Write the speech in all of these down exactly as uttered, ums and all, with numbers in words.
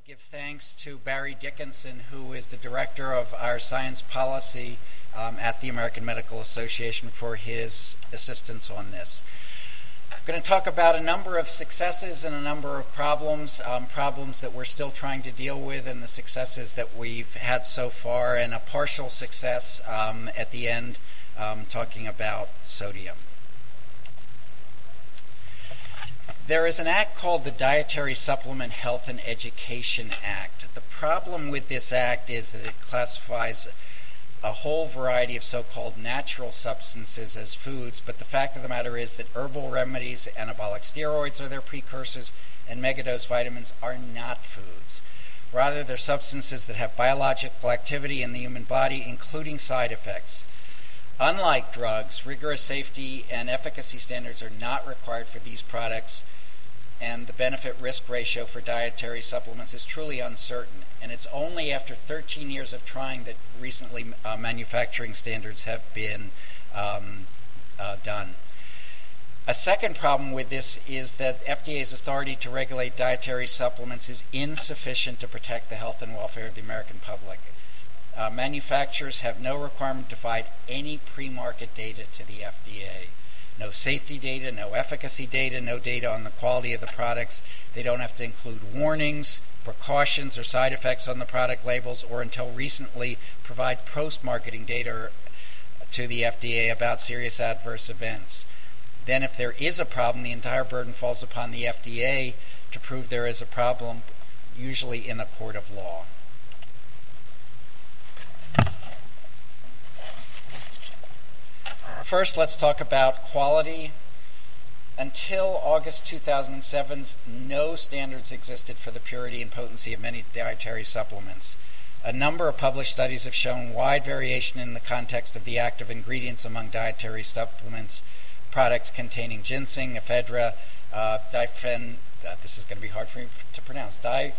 to give thanks to Barry Dickinson, who is the director of our science policy um, at the American Medical Association, for his assistance on this. I'm going to talk about a number of successes and a number of problems, um, problems that we're still trying to deal with, and the successes that we've had so far, and a partial success um, at the end, um, talking about sodium. There is an act called the Dietary Supplement Health and Education Act. The problem with this act is that it classifies a whole variety of so-called natural substances as foods, but the fact of the matter is that herbal remedies, anabolic steroids are their precursors, and megadose vitamins are not foods. Rather, they're substances that have biological activity in the human body, including side effects. Unlike drugs, rigorous safety and efficacy standards are not required for these products, and the benefit-risk ratio for dietary supplements is truly uncertain. And it's only after thirteen years of trying that recently uh, manufacturing standards have been um, uh, done. A second problem with this is that F D A's authority to regulate dietary supplements is insufficient to protect the health and welfare of the American public. Uh, manufacturers have no requirement to provide any pre-market data to the F D A. No safety data, no efficacy data, no data on the quality of the products. They don't have to include warnings, precautions, or side effects on the product labels, or until recently provide post-marketing data to the F D A about serious adverse events. Then if there is a problem, the entire burden falls upon the F D A to prove there is a problem, usually in a court of law. First, let's talk about quality. Until August two thousand seven, no standards existed for the purity and potency of many dietary supplements. A number of published studies have shown wide variation in the context of the active ingredients among dietary supplements. Products containing ginseng, ephedra, uh, diphen, uh, this is going to be hard for me to pronounce, di,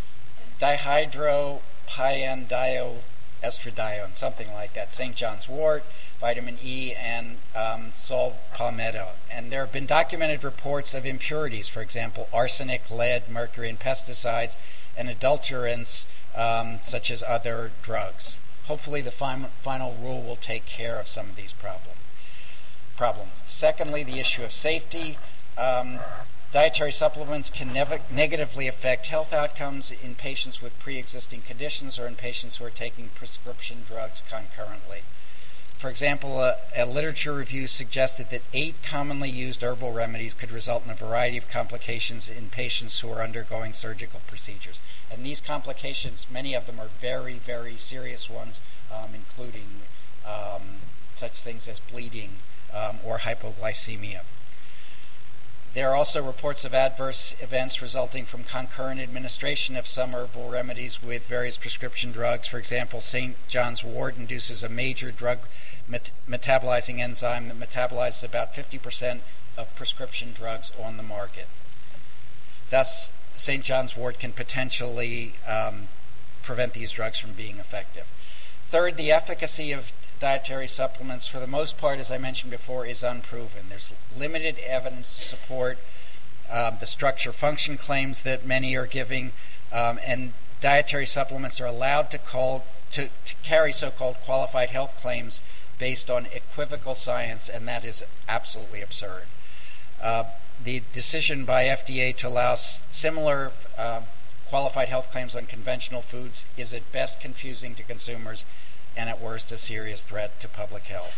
dihydropyendioestradiol, something like that, Saint John's wort, vitamin E, and um, sol palmetto. And there have been documented reports of impurities, for example, arsenic, lead, mercury, and pesticides, and adulterants um, such as other drugs. Hopefully the fin- final rule will take care of some of these problem- problems. Secondly, the issue of safety. Um, Dietary supplements can nev- negatively affect health outcomes in patients with pre-existing conditions or in patients who are taking prescription drugs concurrently. For example, a, a literature review suggested that eight commonly used herbal remedies could result in a variety of complications in patients who are undergoing surgical procedures. And these complications, many of them are very, very serious ones, um, including um, such things as bleeding um, or hypoglycemia. There are also reports of adverse events resulting from concurrent administration of some herbal remedies with various prescription drugs. For example, Saint John's wort induces a major drug met- metabolizing enzyme that metabolizes about fifty percent of prescription drugs on the market. Thus, Saint John's wort can potentially um, prevent these drugs from being effective. Third, the efficacy of dietary supplements, for the most part, as I mentioned before, is unproven. There's limited evidence to support um, the structure-function claims that many are giving, um, and dietary supplements are allowed to, call, to, to carry so-called qualified health claims based on equivocal science, and that is absolutely absurd. Uh, the decision by F D A to allow s- similar uh, qualified health claims on conventional foods is at best confusing to consumers, and at worst a serious threat to public health.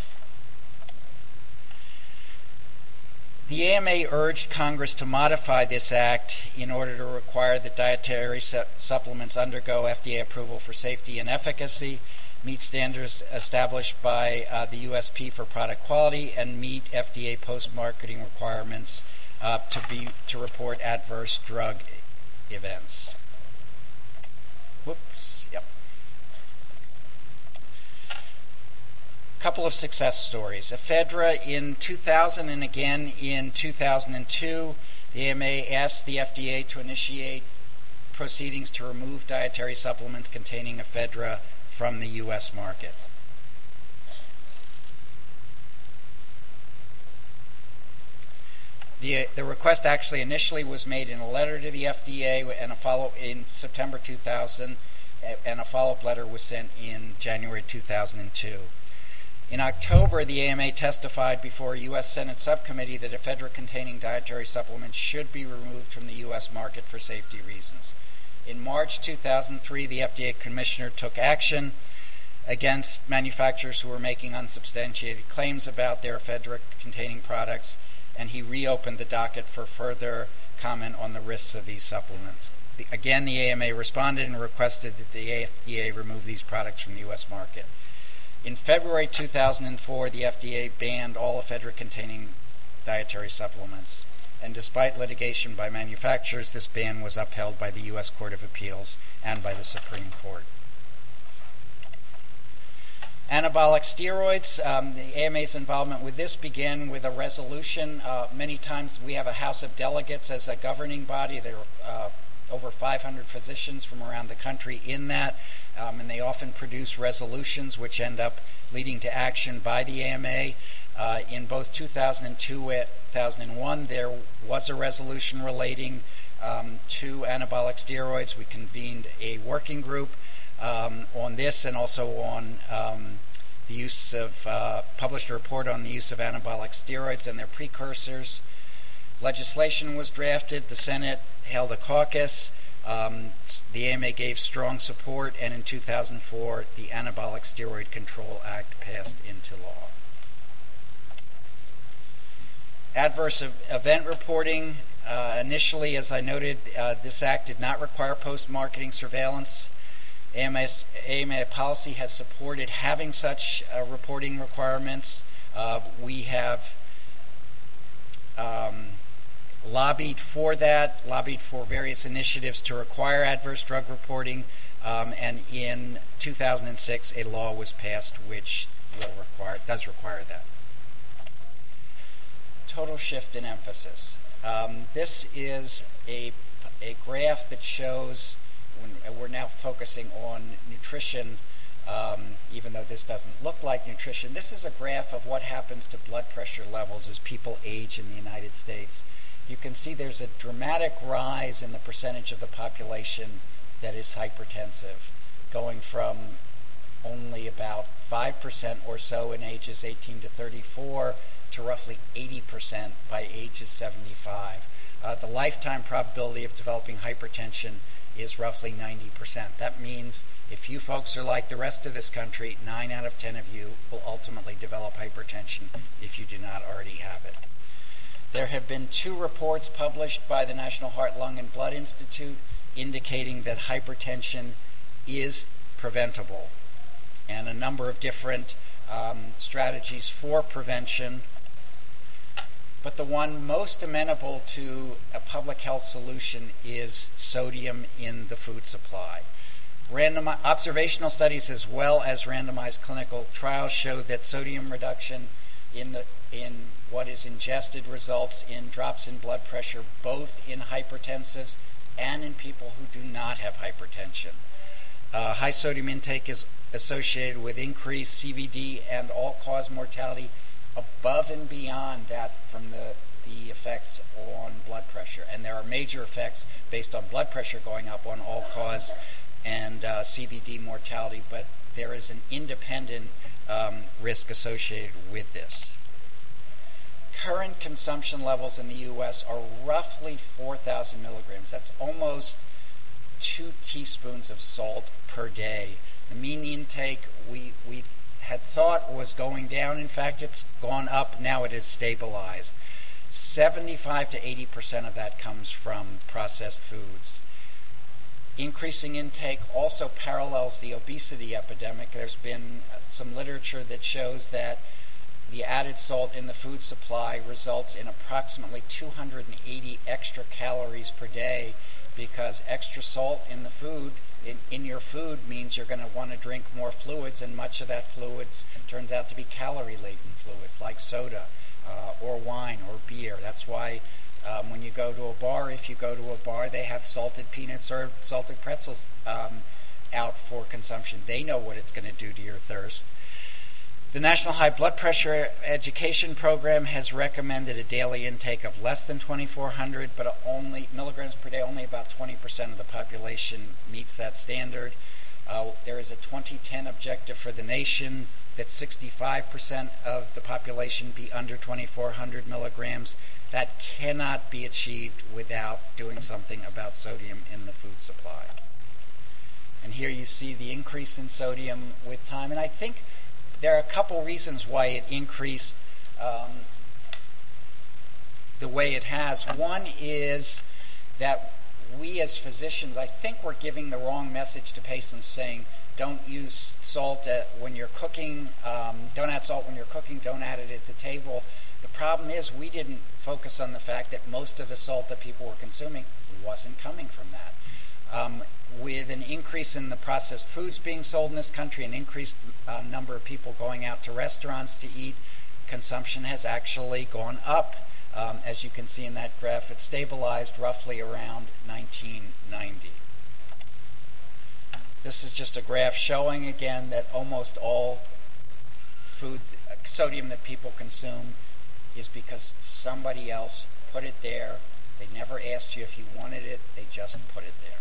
The A M A urged Congress to modify this act in order to require that dietary su- supplements undergo F D A approval for safety and efficacy, meet standards established by uh, the U S P for product quality, and meet F D A post-marketing requirements uh, to be to report adverse drug events. Whoops. Yep. Couple of success stories. Ephedra in two thousand and again in two thousand two, the A M A asked the F D A to initiate proceedings to remove dietary supplements containing ephedra from the U S market. The, the request actually initially was made in a letter to the F D A and a follow in September two thousand, and a follow-up letter was sent in January two thousand two. In October, the A M A testified before a U S Senate subcommittee that ephedra-containing dietary supplements should be removed from the U S market for safety reasons. In March two thousand three, the F D A commissioner took action against manufacturers who were making unsubstantiated claims about their ephedra-containing products, and he reopened the docket for further comment on the risks of these supplements. The, again, the A M A responded and requested that the F D A remove these products from the U S market. In February two thousand four, the F D A banned all ephedra-containing dietary supplements, and despite litigation by manufacturers, this ban was upheld by the U S Court of Appeals and by the Supreme Court. Anabolic steroids, um, the A M A's involvement with this began with a resolution. Uh, many times we have a House of Delegates as a governing body. There are uh, over five hundred physicians from around the country in that, um, and they often produce resolutions which end up leading to action by the A M A. Uh, in both two thousand two and two thousand one, there was a resolution relating um, to anabolic steroids. We convened a working group Um, on this, and also on um, the use of, uh, published a report on the use of anabolic steroids and their precursors. Legislation was drafted, the Senate held a caucus, um, the A M A gave strong support, and in two thousand four, the Anabolic Steroid Control Act passed into law. Adverse ev- event reporting. Uh, initially, as I noted, uh, this act did not require post-marketing surveillance. A M A policy has supported having such uh, reporting requirements. Uh, we have um, lobbied for that, lobbied for various initiatives to require adverse drug reporting, um, and in two thousand six a law was passed which will require, does require that. Total shift in emphasis. Um, this is a, a graph that shows when we're now focusing on nutrition, um, even though this doesn't look like nutrition. This is a graph of what happens to blood pressure levels as people age in the United States. You can see there's a dramatic rise in the percentage of the population that is hypertensive, going from only about five percent or so in ages eighteen to thirty-four to roughly eighty percent by ages seventy-five. Uh, the lifetime probability of developing hypertension is roughly ninety percent. That means if you folks are like the rest of this country, nine out of ten of you will ultimately develop hypertension if you do not already have it. There have been two reports published by the National Heart, Lung, and Blood Institute indicating that hypertension is preventable, and a number of different um, strategies for prevention. But the one most amenable to a public health solution is sodium in the food supply. Random observational studies as well as randomized clinical trials show that sodium reduction in the in what is ingested results in drops in blood pressure, both in hypertensives and in people who do not have hypertension. Uh, high sodium intake is associated with increased C V D and all-cause mortality above and beyond that from the, the effects on blood pressure. And there are major effects based on blood pressure going up on all-cause and uh, C V D mortality, but there is an independent um, risk associated with this. Current consumption levels in the U S are roughly four thousand milligrams. That's almost two teaspoons of salt per day. The mean intake we, we had thought was going down. In fact, it's gone up. Now it is stabilized. seventy-five to eighty percent of that comes from processed foods. Increasing intake also parallels the obesity epidemic. There's been some literature that shows that the added salt in the food supply results in approximately two hundred eighty extra calories per day, because extra salt in the food, in, in your food, means you're going to want to drink more fluids, and much of that fluids turns out to be calorie-laden fluids, like soda uh, or wine or beer. That's why um, when you go to a bar, if you go to a bar, they have salted peanuts or salted pretzels um, out for consumption. They know what it's going to do to your thirst. The National High Blood Pressure Education Program has recommended a daily intake of less than twenty-four hundred, but only milligrams per day. Only about twenty percent of the population meets that standard. Uh, there is a twenty ten objective for the nation that sixty-five percent of the population be under twenty-four hundred milligrams. That cannot be achieved without doing something about sodium in the food supply. And here you see the increase in sodium with time. And I think there are a couple reasons why it increased um, the way it has. One is that we as physicians, I think we're giving the wrong message to patients, saying don't use salt at, when you're cooking, um, don't add salt when you're cooking, don't add it at the table. The problem is we didn't focus on the fact that most of the salt that people were consuming wasn't coming from that. Um, with an increase in the processed foods being sold in this country, an increased uh, number of people going out to restaurants to eat, consumption has actually gone up. Um, as you can see in that graph, it stabilized roughly around nineteen ninety. This is just a graph showing again that almost all food, uh, sodium that people consume is because somebody else put it there. They never asked you if you wanted it, they just put it there.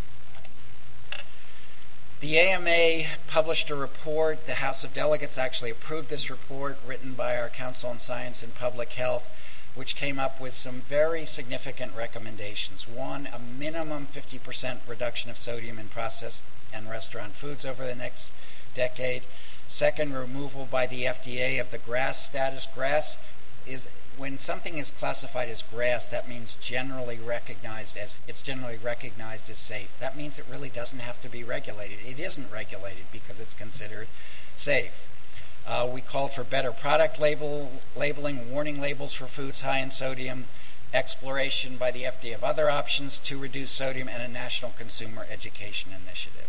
The A M A published a report. The House of Delegates actually approved this report written by our Council on Science and Public Health, which came up with some very significant recommendations. One, a minimum fifty percent reduction of sodium in processed and restaurant foods over the next decade. Second, removal by the F D A of the GRAS status. GRAS is, when something is classified as GRAS, that means generally recognized as, it's generally recognized as safe. That means it really doesn't have to be regulated. It isn't regulated because it's considered safe. Uh, we called for better product label, labeling, warning labels for foods high in sodium, exploration by the F D A of other options to reduce sodium, and a national consumer education initiative.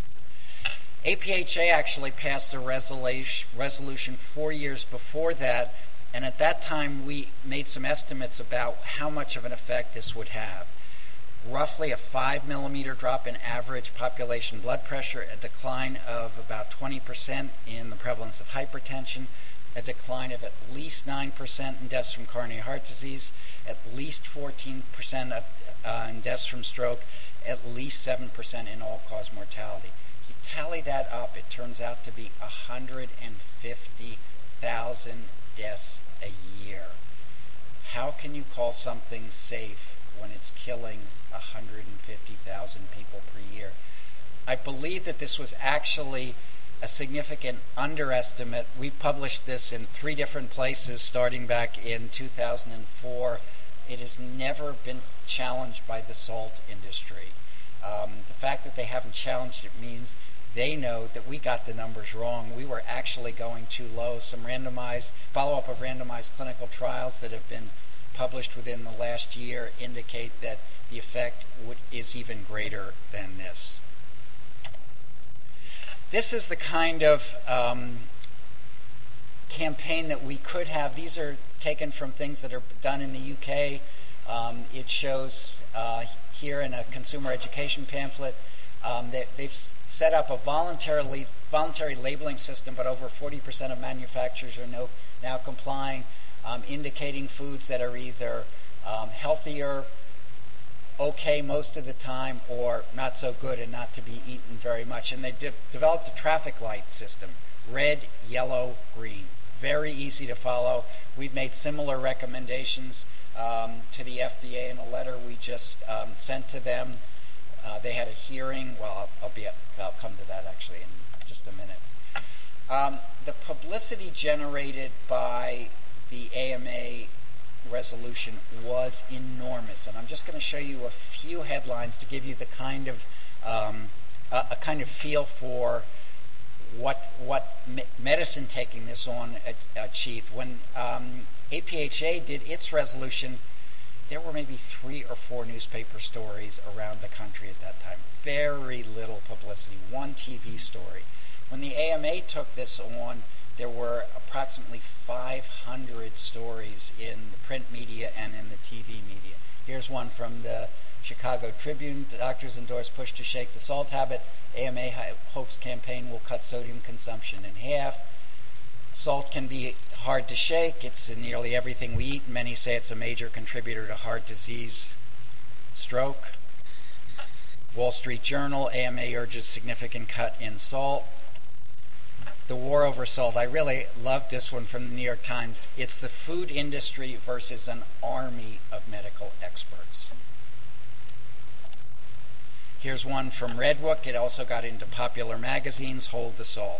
A P H A actually passed a resolution, resolution four years before that, and at that time we made some estimates about how much of an effect this would have. Roughly a five millimeter drop in average population blood pressure, a decline of about twenty percent in the prevalence of hypertension, a decline of at least nine percent in deaths from coronary heart disease, at least fourteen percent of, uh, in deaths from stroke, at least seven percent in all-cause mortality. You tally that up, it turns out to be one hundred fifty thousand deaths a year. How can you call something safe when it's killing one hundred fifty thousand people per year? I believe that this was actually a significant underestimate. We published this in three different places starting back in two thousand four. It has never been challenged by the salt industry. Um, the fact that they haven't challenged it means they know that we got the numbers wrong. We were actually going too low. Some randomized, follow-up of randomized clinical trials that have been published within the last year indicate that the effect would, is even greater than this. This is the kind of um, campaign that we could have. These are taken from things that are done in the U K. Um, it shows uh, here in a consumer education pamphlet um, that they've set up a voluntarily voluntary labeling system, but over forty percent of manufacturers are no, now complying, um, indicating foods that are either um, healthier, okay most of the time, or not so good and not to be eaten very much. And they de- developed a traffic light system, red, yellow, green. Very easy to follow. We've made similar recommendations um, to the F D A in a letter we just um, sent to them. Uh, they had a hearing. Well, I'll, I'll be. I'll come to that actually in just a minute. Um, the publicity generated by the A M A resolution was enormous, and I'm just going to show you a few headlines to give you the kind of um, a, a kind of feel for what what me- medicine taking this on achieved. When um, A P H A did its resolution, there were maybe three or four newspaper stories around the country at that time. Very little publicity, one T V story. When the A M A took this on, there were approximately five hundred stories in the print media and in the T V media. Here's one from the Chicago Tribune. The doctors endorse push to shake the salt habit. A M A hopes campaign will cut sodium consumption in half. Salt can be hard to shake. It's in nearly everything we eat. Many say it's a major contributor to heart disease, stroke. Wall Street Journal, A M A urges significant cut in salt. The war over salt. I really love this one from the New York Times. It's the food industry versus an army of medical experts. Here's one from Redwood. It also got into popular magazines. Hold the salt.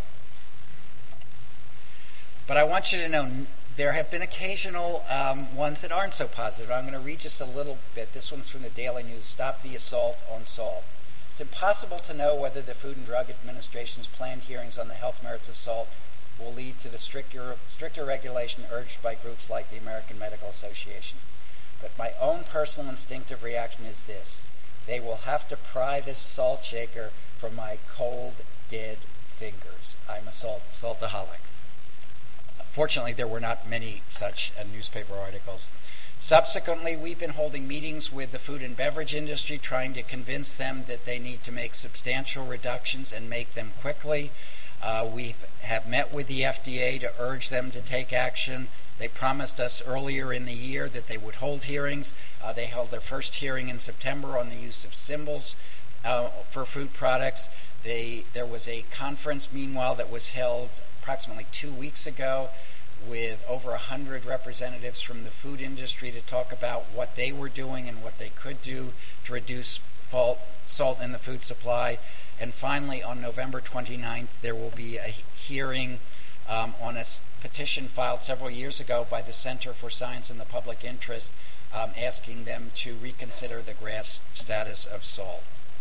But I want you to know there have been occasional um, ones that aren't so positive. I'm going to read just a little bit. This one's from the Daily News. Stop the assault on salt. It's impossible to know whether the Food and Drug Administration's planned hearings on the health merits of salt will lead to the stricter, stricter regulation urged by groups like the American Medical Association. But my own personal instinctive reaction is this. They will have to pry this salt shaker from my cold, dead fingers. I'm a salt, saltaholic. Fortunately, there were not many such uh, newspaper articles. Subsequently, we've been holding meetings with the food and beverage industry, trying to convince them that they need to make substantial reductions and make them quickly. Uh, we have met with the F D A to urge them to take action. They promised us earlier in the year that they would hold hearings. Uh, they held their first hearing in September on the use of symbols uh, for food products. They, there was a conference, meanwhile, that was held approximately two weeks ago with over one hundred representatives from the food industry to talk about what they were doing and what they could do to reduce fault, salt in the food supply. And finally, on November twenty-ninth, there will be a hearing um, on a petition filed several years ago by the Center for Science and the Public Interest, um, asking them to reconsider the GRAS status of salt.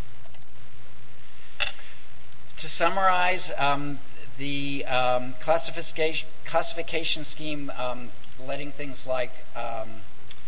To summarize, um, the um, classification, classification scheme, um, letting things like um,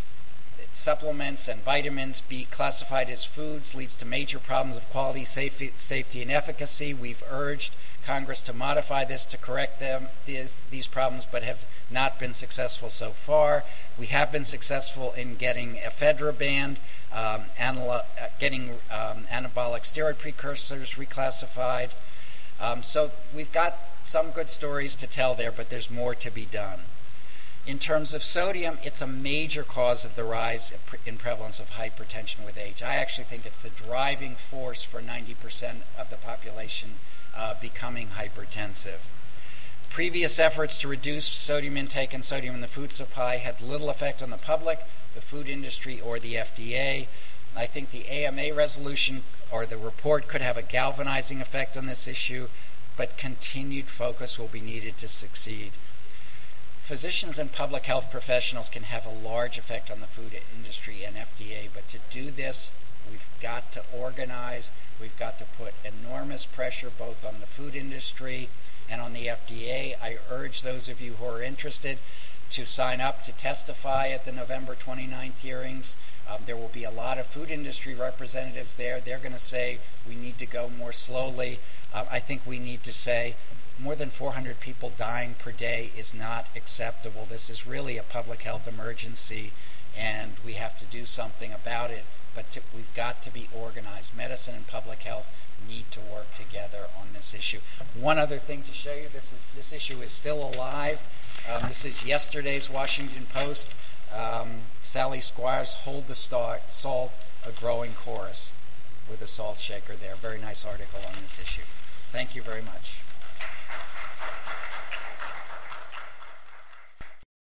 supplements and vitamins be classified as foods leads to major problems of quality, safety, safety and efficacy. We've urged Congress to modify this to correct them, these, these problems, but have not been successful so far. We have been successful in getting ephedra banned, um, analo- uh, getting um, anabolic steroid precursors reclassified. Um, so we've got some good stories to tell there, but there's more to be done. In terms of sodium, it's a major cause of the rise in prevalence of hypertension with age. I actually think it's the driving force for ninety percent of the population uh, becoming hypertensive. Previous efforts to reduce sodium intake and sodium in the food supply had little effect on the public, the food industry, or the F D A. I think the A M A resolution or the report could have a galvanizing effect on this issue, but continued focus will be needed to succeed. Physicians and public health professionals can have a large effect on the food industry and F D A, but to do this, we've got to organize, we've got to put enormous pressure both on the food industry and on the F D A. I urge those of you who are interested to sign up to testify at the November twenty-ninth hearings. Um, there will be a lot of food industry representatives there. They're going to say we need to go more slowly. Uh, I think we need to say more than four hundred people dying per day is not acceptable. This is really a public health emergency, and we have to do something about it. But to, we've got to be organized. Medicine and public health need to work together on this issue. One other thing to show you, this, is, this issue is still alive. Um, this is yesterday's Washington Post. Um, Sally Squires, Hold the Star, Salt, a Growing Chorus, with a salt shaker there. Very nice article on this issue. Thank you very much.